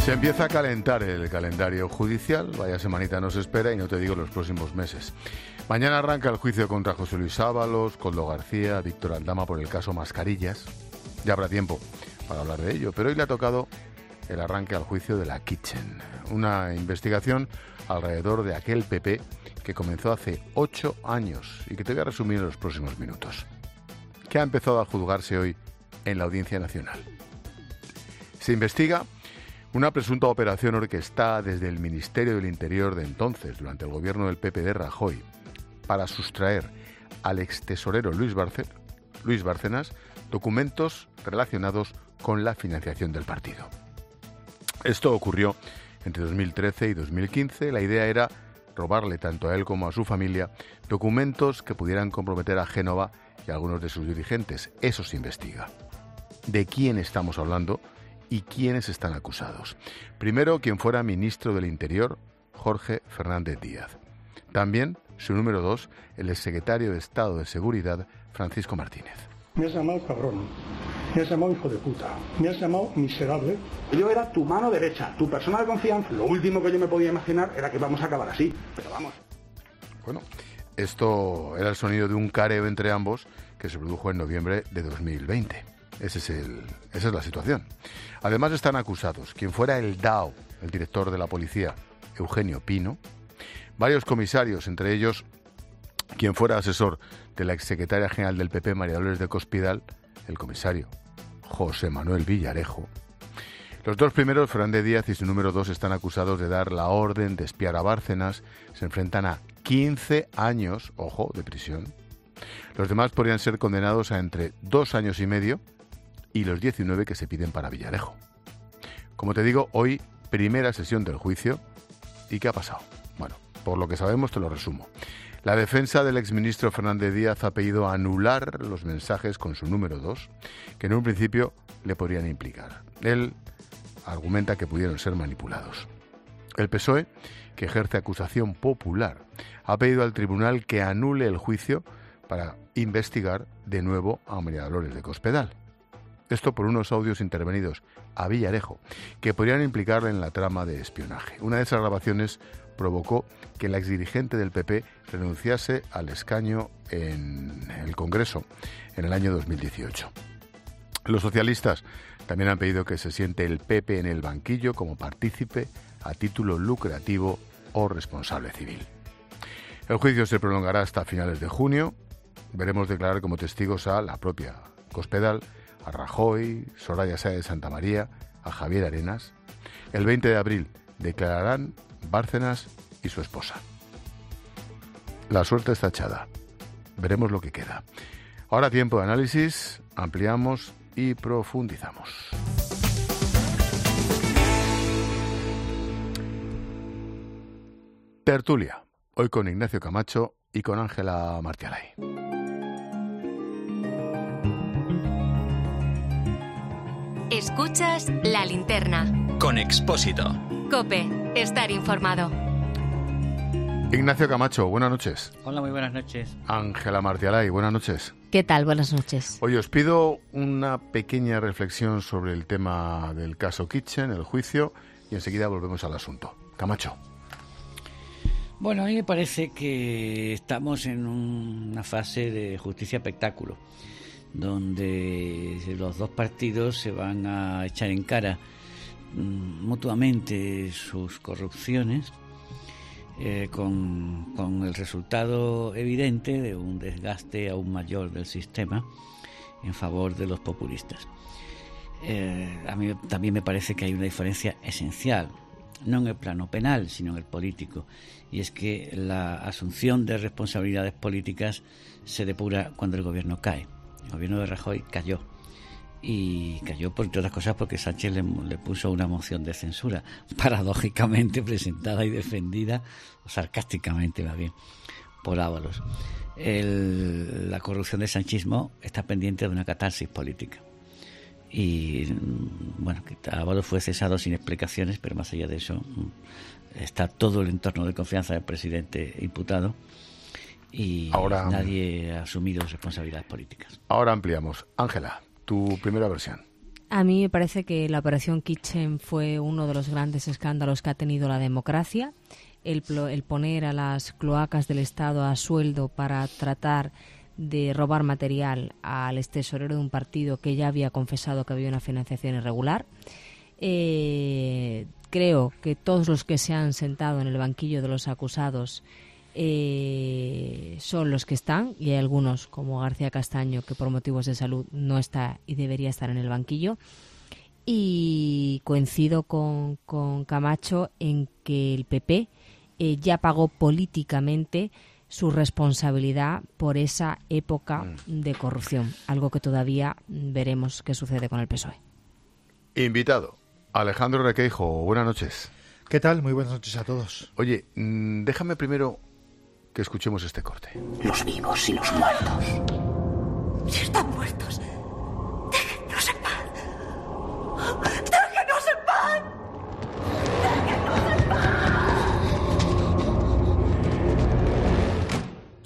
Se empieza a calentar el calendario judicial, vaya semanita nos espera y no te digo los próximos meses. Mañana arranca el juicio contra José Luis Ábalos, Koldo García, Víctor Aldama por el caso Mascarillas. Ya habrá tiempo para hablar de ello, pero hoy le ha tocado el arranque al juicio de la Kitchen, una investigación alrededor de aquel PP que comenzó hace 8 años y que te voy a resumir en los próximos minutos. ¿Qué ha empezado a juzgarse hoy en la Audiencia Nacional? Se investiga una presunta operación orquestada desde el Ministerio del Interior de entonces, durante el gobierno del PP de Rajoy, para sustraer al extesorero Luis Bárcenas documentos relacionados con la financiación del partido. Esto ocurrió entre 2013 y 2015. La idea era robarle tanto a él como a su familia documentos que pudieran comprometer a Génova y a algunos de sus dirigentes. Eso se investiga. ¿De quién estamos hablando y quiénes están acusados? Primero, quien fuera ministro del Interior, Jorge Fernández Díaz. También su número 2, el exsecretario de Estado de Seguridad, Francisco Martínez. Me has llamado cabrón, me has llamado hijo de puta, me has llamado miserable. Yo era tu mano derecha, tu persona de confianza. Lo último que yo me podía imaginar era que vamos a acabar así, pero vamos. Bueno, esto era el sonido de un careo entre ambos que se produjo en noviembre de 2020. Esa es la situación. Además están acusados quien fuera el DAO, el director de la policía, Eugenio Pino, varios comisarios, entre ellos quien fuera asesor de la exsecretaria general del PP, María Dolores de Cospedal, el comisario José Manuel Villarejo. Los dos primeros, Fernández Díaz y su número 2, están acusados de dar la orden de espiar a Bárcenas. Se enfrentan a 15 años, ojo, de prisión. Los demás podrían ser condenados a entre 2 años y medio y los 19 que se piden para Villarejo. Como te digo, hoy primera sesión del juicio. ¿Y qué ha pasado? Bueno, por lo que sabemos te lo resumo. La defensa del exministro Fernández Díaz ha pedido anular los mensajes con su número 2, que en un principio le podrían implicar. Él argumenta que pudieron ser manipulados. El PSOE, que ejerce acusación popular, ha pedido al tribunal que anule el juicio para investigar de nuevo a María Dolores de Cospedal. Esto por unos audios intervenidos a Villarejo que podrían implicarle en la trama de espionaje. Una de esas grabaciones provocó que la exdirigente del PP renunciase al escaño en el Congreso en el año 2018. Los socialistas también han pedido que se siente el PP en el banquillo como partícipe a título lucrativo o responsable civil. El juicio se prolongará hasta finales de junio. Veremos declarar como testigos a la propia Cospedal, a Rajoy, Soraya Sáez de Santamaría, a Javier Arenas. El 20 de abril declararán Bárcenas y su esposa. La suerte está echada. Veremos lo que queda. Ahora tiempo de análisis, ampliamos y profundizamos. Tertulia, hoy con Ignacio Camacho y con Ángela Martialay. Escuchas La Linterna. Con Expósito. COPE. Estar informado. Ignacio Camacho, buenas noches. Hola, muy buenas noches. Ángela Martialay, buenas noches. ¿Qué tal? Buenas noches. Oye, os pido una pequeña reflexión sobre el tema del caso Kitchen, el juicio, y enseguida volvemos al asunto. Camacho. Bueno, a mí me parece que estamos en una fase de justicia espectáculo, donde los dos partidos se van a echar en cara mutuamente sus corrupciones, con el resultado evidente de un desgaste aún mayor del sistema en favor de los populistas. A mí también me parece que hay una diferencia esencial, no en el plano penal, sino en el político, y es que la asunción de responsabilidades políticas se depura cuando el gobierno cae. El gobierno de Rajoy cayó, y cayó por otras cosas porque Sánchez le puso una moción de censura, paradójicamente presentada y defendida, o sarcásticamente más bien, por Ábalos. La corrupción del sanchismo está pendiente de una catarsis política. Y bueno, que Ábalos fue cesado sin explicaciones, pero más allá de eso está todo el entorno de confianza del presidente imputado y ahora nadie ha asumido responsabilidades políticas. Ahora ampliamos. Ángela, tu primera versión. A mí me parece que la Operación Kitchen fue uno de los grandes escándalos que ha tenido la democracia. El poner a las cloacas del Estado a sueldo para tratar de robar material al extesorero de un partido que ya había confesado que había una financiación irregular. Creo que todos los que se han sentado en el banquillo de los acusados son los que están, y hay algunos como García Castaño que por motivos de salud no está y debería estar en el banquillo, y coincido con Camacho en que el PP ya pagó políticamente su responsabilidad por esa época de corrupción, algo que todavía veremos qué sucede con el PSOE. Invitado, Alejandro Requeijo, buenas noches. ¿Qué tal? Muy buenas noches a todos. Oye, déjame primero que escuchemos este corte. Los vivos y los muertos. Si están muertos, déjennos en paz. ¡Déjennos en paz! ¡Déjennos en paz!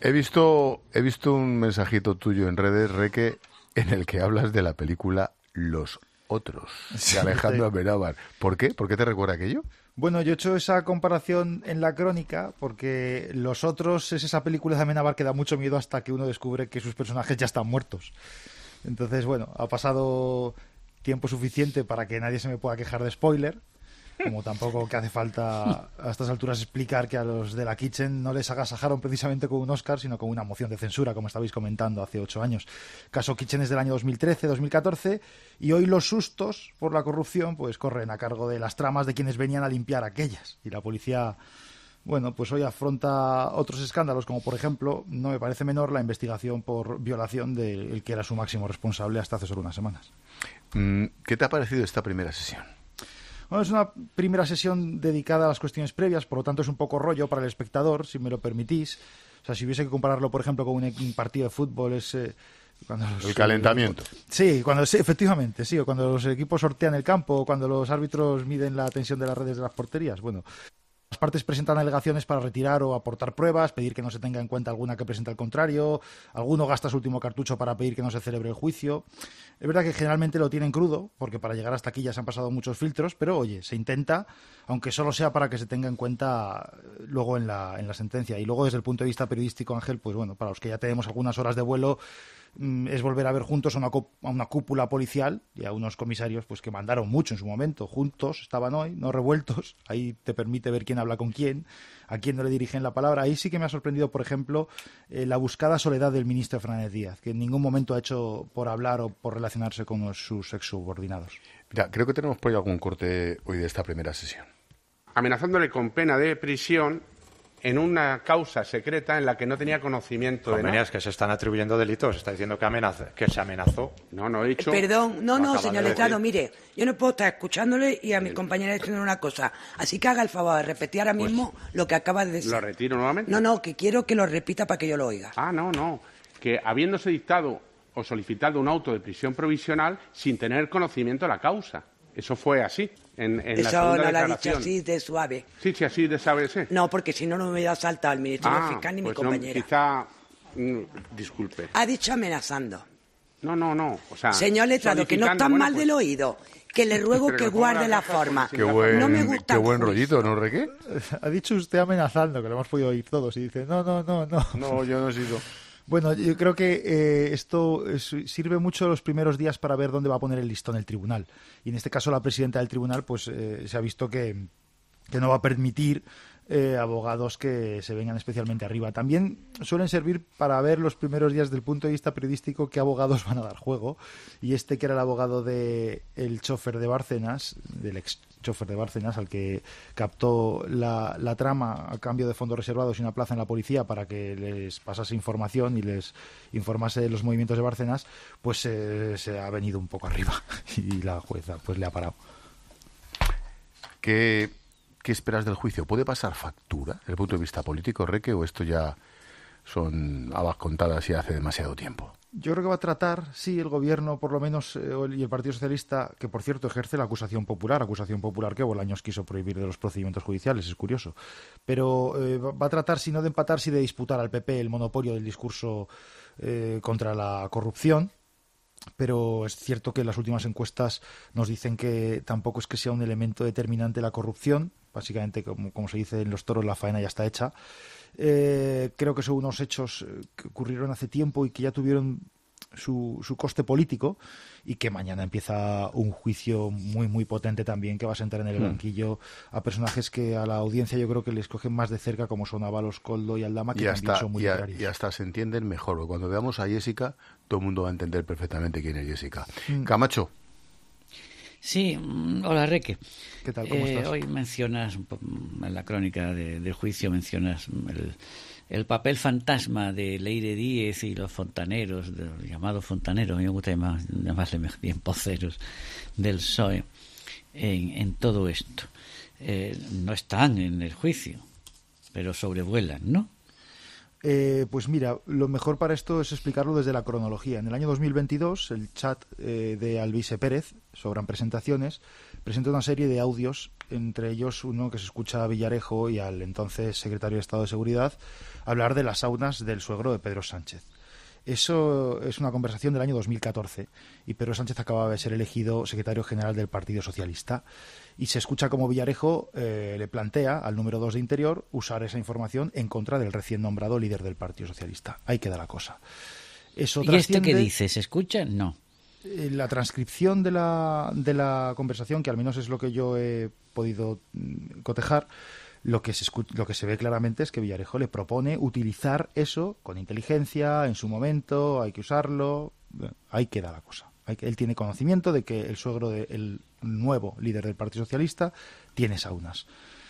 He visto un mensajito tuyo en redes, Reque, en el que hablas de la película Los Otros, de Alejandro Amenábar. ¿Por qué? ¿Por qué te recuerda aquello? Bueno, yo he hecho esa comparación en la crónica porque Los Otros es esa película de Amenábar que da mucho miedo hasta que uno descubre que sus personajes ya están muertos. Entonces, bueno, ha pasado tiempo suficiente para que nadie se me pueda quejar de spoiler, como tampoco que hace falta a estas alturas explicar que a los de la Kitchen no les agasajaron precisamente con un Oscar, sino con una moción de censura, como estabais comentando hace 8 años. Caso Kitchen es del año 2013-2014 y hoy los sustos por la corrupción pues corren a cargo de las tramas de quienes venían a limpiar aquellas. Y la policía, bueno, pues hoy afronta otros escándalos, como por ejemplo, no me parece menor, la investigación por violación del que era su máximo responsable hasta hace solo unas semanas. ¿Qué te ha parecido esta primera sesión? Bueno, es una primera sesión dedicada a las cuestiones previas, por lo tanto es un poco rollo para el espectador, si me lo permitís. O sea, si hubiese que compararlo, por ejemplo, con un partido de fútbol, es cuando el calentamiento. Sí, efectivamente, sí, o cuando los equipos sortean el campo, o cuando los árbitros miden la tensión de las redes de las porterías. Bueno, las partes presentan alegaciones para retirar o aportar pruebas, pedir que no se tenga en cuenta alguna que presenta el contrario, alguno gasta su último cartucho para pedir que no se celebre el juicio. Es verdad que generalmente lo tienen crudo, porque para llegar hasta aquí ya se han pasado muchos filtros, pero oye, se intenta, aunque solo sea para que se tenga en cuenta luego en la sentencia. Y luego desde el punto de vista periodístico, Ángel, pues bueno, para los que ya tenemos algunas horas de vuelo, es volver a ver juntos a una cúpula policial y a unos comisarios pues que mandaron mucho en su momento. Juntos estaban hoy, no revueltos. Ahí te permite ver quién habla con quién, a quién no le dirigen la palabra. Ahí sí que me ha sorprendido, por ejemplo, la buscada soledad del ministro Fernández Díaz, que en ningún momento ha hecho por hablar o por relacionarse con sus exsubordinados. Mira, creo que tenemos por ahí algún corte hoy de esta primera sesión. Amenazándole con pena de prisión en una causa secreta en la que no tenía conocimiento de nada. Es que se están atribuyendo delitos, está diciendo que se amenazó. No he dicho... Perdón, no, señor letrado, mire, yo no puedo estar escuchándole y a mi compañera diciendo una cosa, así que haga el favor de repetir ahora mismo lo que acaba de decir. ¿Lo retiro nuevamente? No, que quiero que lo repita para que yo lo oiga. No, que habiéndose dictado o solicitado un auto de prisión provisional sin tener conocimiento de la causa. Eso fue así, en eso la segunda no lo ha declaración. dicho así de suave. Sí, así de suave, sí. No, porque si no, no me hubiera saltado el Ministerio Fiscal ni pues mi compañera. Quizá, disculpe. Ha dicho amenazando. No, o sea... Señor letrado, que no está mal del oído, que le ruego que guarde la forma. No me gusta qué buen rollito, ¿no, Reque? Ha dicho usted amenazando, que lo hemos podido oír todos, y dice, no. No, yo no he sido... Bueno, yo creo que esto sirve mucho los primeros días para ver dónde va a poner el listón el tribunal. Y en este caso la presidenta del tribunal pues se ha visto que no va a permitir abogados que se vengan especialmente arriba. También suelen servir para ver los primeros días desde el punto de vista periodístico qué abogados van a dar juego. Y este que era el abogado del chofer de Bárcenas, del ex chofer de Bárcenas, al que captó la trama a cambio de fondos reservados y una plaza en la policía para que les pasase información y les informase de los movimientos de Bárcenas, pues se ha venido un poco arriba y la jueza pues le ha parado. ¿Qué esperas del juicio? ¿Puede pasar factura desde el punto de vista político, Reque, o esto ya son habas contadas y hace demasiado tiempo? Yo creo que va a tratar, sí, el gobierno, por lo menos, y el Partido Socialista, que por cierto ejerce la acusación popular que Bolaños quiso prohibir de los procedimientos judiciales, es curioso. Pero va a tratar, si no de empatar, si de disputar al PP el monopolio del discurso contra la corrupción. pero es cierto que las últimas encuestas nos dicen que tampoco es que sea un elemento determinante la corrupción. Básicamente, como se dice en los toros, la faena ya está hecha. Creo que son unos hechos que ocurrieron hace tiempo y que ya tuvieron su coste político, y que mañana empieza un juicio muy muy potente también, que va a sentar en el banquillo a personajes que a la audiencia yo creo que les cogen más de cerca, como son Ábalos, Koldo y Aldama, que también son muy literarios. Y hasta se entienden mejor, porque cuando veamos a Jessica todo el mundo va a entender perfectamente quién es Jessica. Camacho. Sí, hola Reque. ¿Qué tal? ¿Cómo estás? Hoy mencionas, en la crónica del juicio, mencionas el papel fantasma de Leire Díez y los fontaneros, los llamados fontaneros, a mí me gusta llamarle bien poceros, del PSOE, en todo esto. No están en el juicio, pero sobrevuelan, ¿no? Pues mira, lo mejor para esto es explicarlo desde la cronología. En el año 2022, el chat de Alvise Pérez, Sobran Presentaciones, presenta una serie de audios, entre ellos uno que se escucha a Villarejo y al entonces secretario de Estado de Seguridad hablar de las saunas del suegro de Pedro Sánchez. Eso es una conversación del año 2014 y Pedro Sánchez acababa de ser elegido secretario general del Partido Socialista, y se escucha como Villarejo le plantea al número 2 de Interior usar esa información en contra del recién nombrado líder del Partido Socialista. Ahí queda la cosa. Eso ¿Y este qué dice? ¿Se escucha? No. La transcripción de la conversación, que al menos es lo que yo he podido cotejar, lo que se ve claramente es que Villarejo le propone utilizar eso con inteligencia, en su momento, hay que usarlo. Ahí queda la cosa. Él tiene conocimiento de que el suegro del nuevo líder del Partido Socialista tiene saunas.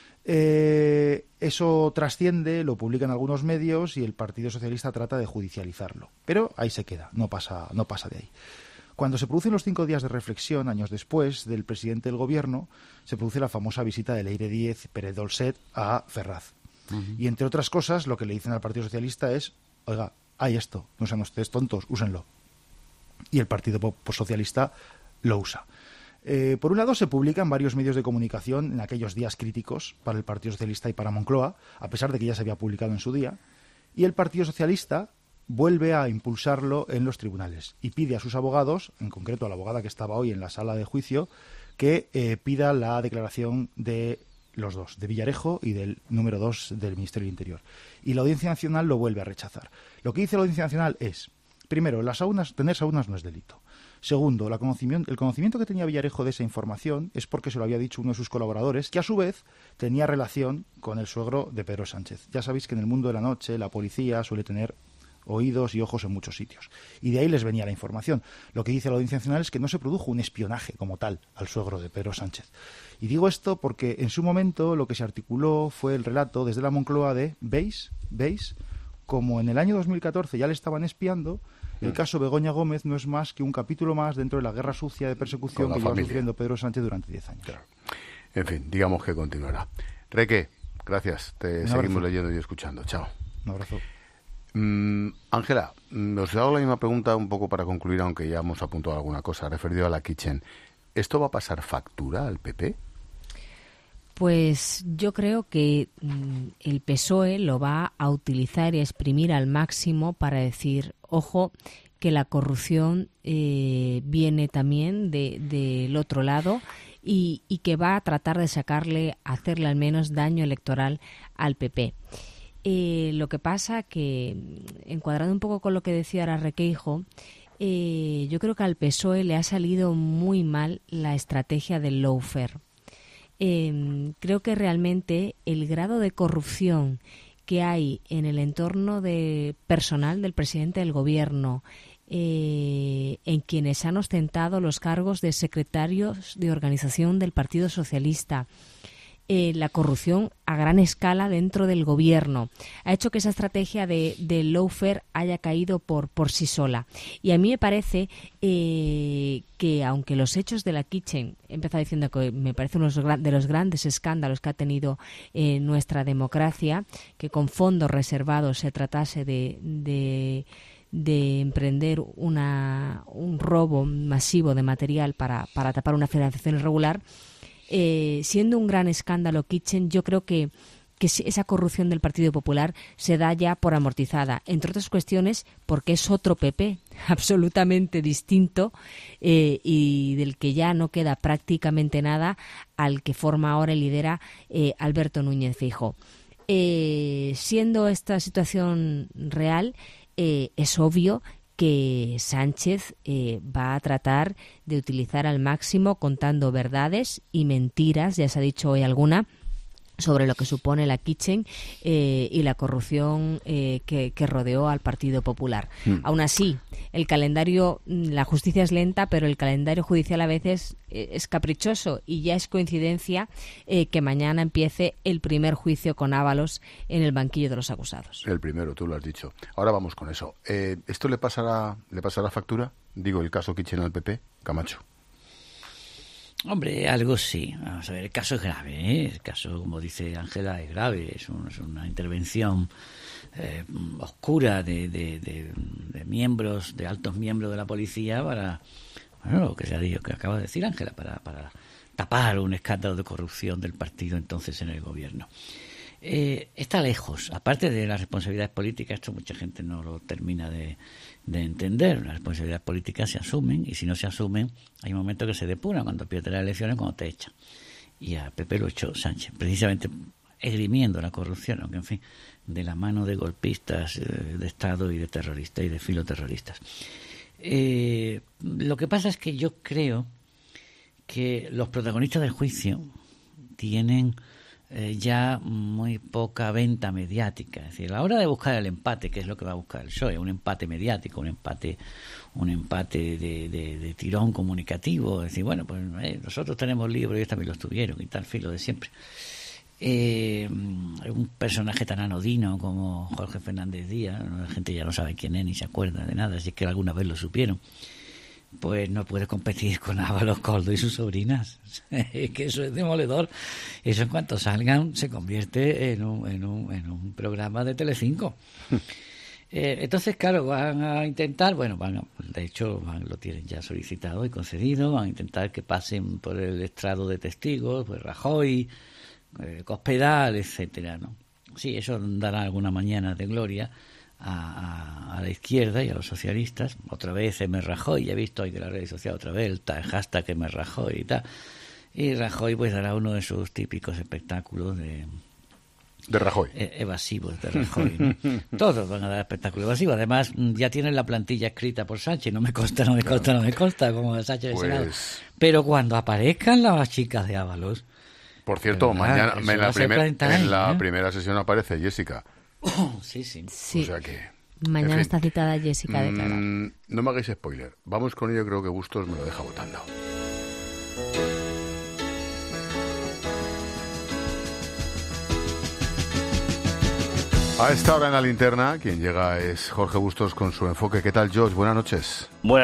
Eso trasciende, lo publican algunos medios y el Partido Socialista trata de judicializarlo. Pero ahí se queda, no pasa de ahí. Cuando se producen los 5 días de reflexión, años después, del presidente del Gobierno, se produce la famosa visita de Leire Díez Pérez Dolcet a Ferraz. Y entre otras cosas, lo que le dicen al Partido Socialista es: oiga, hay esto, no sean ustedes tontos, úsenlo. Y el Partido Socialista lo usa. Por un lado, se publica en varios medios de comunicación en aquellos días críticos para el Partido Socialista y para Moncloa, a pesar de que ya se había publicado en su día, y el Partido Socialista vuelve a impulsarlo en los tribunales y pide a sus abogados, en concreto a la abogada que estaba hoy en la sala de juicio, que pida la declaración de los dos, de Villarejo y del número 2 del Ministerio del Interior. Y la Audiencia Nacional lo vuelve a rechazar. Lo que dice la Audiencia Nacional es: primero, tener saunas no es delito. Segundo, el conocimiento que tenía Villarejo de esa información es porque se lo había dicho uno de sus colaboradores, que a su vez tenía relación con el suegro de Pedro Sánchez. Ya sabéis que en el mundo de la noche la policía suele tener oídos y ojos en muchos sitios. Y de ahí les venía la información. Lo que dice la Audiencia Nacional es que no se produjo un espionaje como tal al suegro de Pedro Sánchez. Y digo esto porque en su momento lo que se articuló fue el relato desde la Moncloa de ¿veis? Como en el año 2014 ya le estaban espiando, el caso Begoña Gómez no es más que un capítulo más dentro de la guerra sucia de persecución que lleva sufriendo Pedro Sánchez durante 10 años. Claro. En fin, digamos que continuará. Reque, gracias. Te seguimos leyendo y escuchando. Chao. Un abrazo. Ángela, os hago la misma pregunta un poco para concluir, aunque ya hemos apuntado alguna cosa referido a la Kitchen. ¿Esto va a pasar factura al PP? Pues yo creo que el PSOE lo va a utilizar y a exprimir al máximo para decir: ojo, que la corrupción viene también del otro lado, y que va a tratar de hacerle al menos daño electoral al PP. Lo que pasa que, encuadrando un poco con lo que decía ahora Requeijo, yo creo que al PSOE le ha salido muy mal la estrategia del lawfare. Creo que realmente el grado de corrupción que hay en el entorno personal del presidente del Gobierno, en quienes han ostentado los cargos de secretarios de organización del Partido Socialista, la corrupción a gran escala dentro del Gobierno, ha hecho que esa estrategia de lawfare haya caído por sí sola. Y a mí me parece que, aunque los hechos de la Kitchen, he empezado diciendo que me parece uno de los grandes escándalos que ha tenido nuestra democracia, que con fondos reservados se tratase de emprender un robo masivo de material para tapar una financiación irregular, siendo un gran escándalo Kitchen, yo creo que que esa corrupción del Partido Popular se da ya por amortizada, entre otras cuestiones porque es otro PP absolutamente distinto y del que ya no queda prácticamente nada al que forma ahora y lidera Alberto Núñez Feijóo. Siendo esta situación real, es obvio que Sánchez va a tratar de utilizar al máximo, contando verdades y mentiras, ya se ha dicho hoy alguna, sobre lo que supone la Kitchen y la corrupción que rodeó al Partido Popular. Aún así, el calendario, la justicia es lenta, pero el calendario judicial a veces es caprichoso y ya es coincidencia que mañana empiece el primer juicio con Ábalos en el banquillo de los acusados. El primero, tú lo has dicho. Ahora vamos con eso. ¿Esto le pasará factura? Digo, el caso Kitchen al PP, Camacho. Hombre, algo sí. Vamos a ver, el caso es grave, ¿eh? El caso, como dice Ángela, es grave. Es una intervención oscura de miembros, de altos miembros de la policía para, bueno, lo que se ha dicho, que acaba de decir Ángela, para tapar un escándalo de corrupción del partido entonces en el gobierno. Está lejos. Aparte de las responsabilidades políticas, esto mucha gente no lo termina de entender. Las responsabilidades políticas se asumen y si no se asumen hay un momento que se depuran cuando pierdes las elecciones, cuando te echan. Y a Pepe lo echó Sánchez, precisamente esgrimiendo la corrupción, aunque en fin, de la mano de golpistas de Estado y de terroristas y de filoterroristas. Lo que pasa es que yo creo que los protagonistas del juicio tienen ya muy poca venta mediática. Es decir, a la hora de buscar el empate, que es lo que va a buscar el PSOE, un empate mediático, un empate de tirón comunicativo, es decir, bueno, pues nosotros tenemos libros y ellos también los tuvieron y tal, filo de siempre. Un personaje tan anodino como Jorge Fernández Díaz, la gente ya no sabe quién es ni se acuerda de nada, si es que alguna vez lo supieron, pues no puede competir con Ábalos, Koldo y sus sobrinas. Es que eso es demoledor. Eso en cuanto salgan se convierte en un programa de Telecinco. Entonces, claro, van a intentar, de hecho lo tienen ya solicitado y concedido, van a intentar que pasen por el estrado de testigos, pues Rajoy, Cospedal, etcétera, ¿no? Sí, eso dará alguna mañana de gloria a la izquierda y a los socialistas. Otra vez M. Rajoy, ya he visto hoy que la red social otra vez el hashtag M. Rajoy y tal, y Rajoy pues dará uno de sus típicos espectáculos de Rajoy, evasivos de Rajoy, ¿no? Todos van a dar espectáculos evasivos. Además ya tienen la plantilla escrita por Sánchez, no me consta como Sánchez del Senado, pero cuando aparezcan las chicas de Ábalos, por cierto, mañana en la primera sesión aparece Jessica. Sí. O sea que, mañana está citada Jessica de Clara. No me hagáis spoiler. Vamos con ello, creo que Bustos me lo deja votando. A esta hora en la linterna, quien llega es Jorge Bustos con su enfoque. ¿Qué tal, Josh? Buenas noches. Buenas